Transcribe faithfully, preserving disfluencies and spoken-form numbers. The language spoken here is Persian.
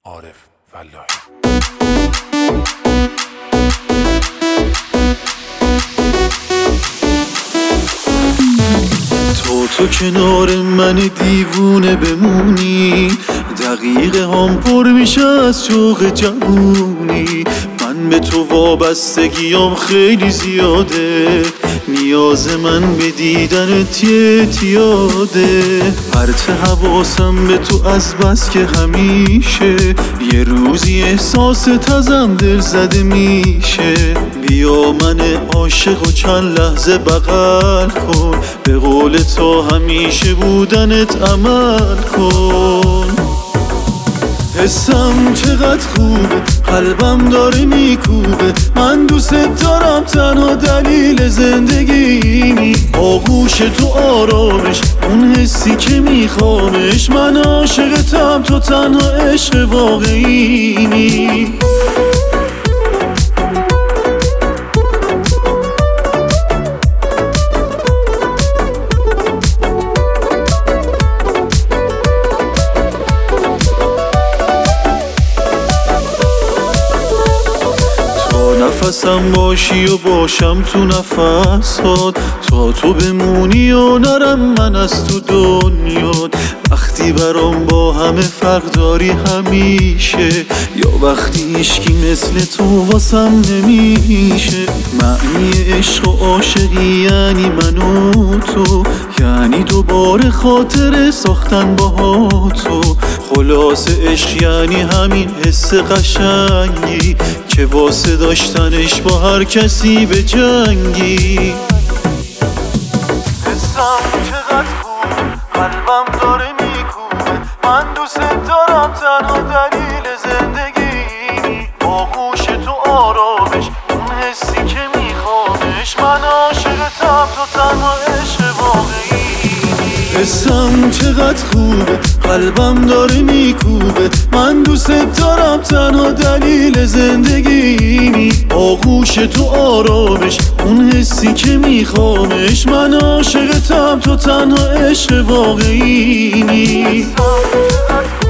عارف فلاحی. تو تو کنار من دیوونه بمونی، دقیقه هم پر میشه از شوق جوونی. من به تو وابستگیام خیلی زیاده، نیاز من به دیدنت یه اعتیاده. پرت حواسم به تو از بس که همیشه یه روزی احساست ازم دل زده میشه. بیا من عاشق و چند لحظه بغل کن، به قول تو همیشه بودنت عمل کن. حسم چقدر خوبه، قلبم داره میکوبه، من دوست دارم تنها دلیل زندگیمی. آغوش تو آرامش، اون حسی که میخوامش، من عاشقتم تو تنها عشق واقعیمی. نفسم باشی و باشم تو نفسات، تا تو بمونی و نرم من از تو دنیات. وقتی برام با همه فرق داری همیشه، یا وقتی هیچکی مثل تو واسم نمیشه. معنی عشق و عاشقی یعنی من و تو، یعنی دوباره خاطره ساختن با تو. خلاصه عشق یعنی همین حس قشنگی که واسه داشتنش با هر کسی به جنگی. حسم چقدر خوبه، قلبم داره میکوبه، من دوست دارم تنها دلیل زندگی. آغوش تو آرامش، اون حسی که میخوامش، من عاشقتم تو تنها عشق واقعی. حسم چقدر خوبه، قلبم داره میکوبه، من دوست دارم تنها دلیل زندگیمی. آغوش تو آرامش، اون حسی که میخوامش، من عاشقتم تو تنها عشق واقعیمی.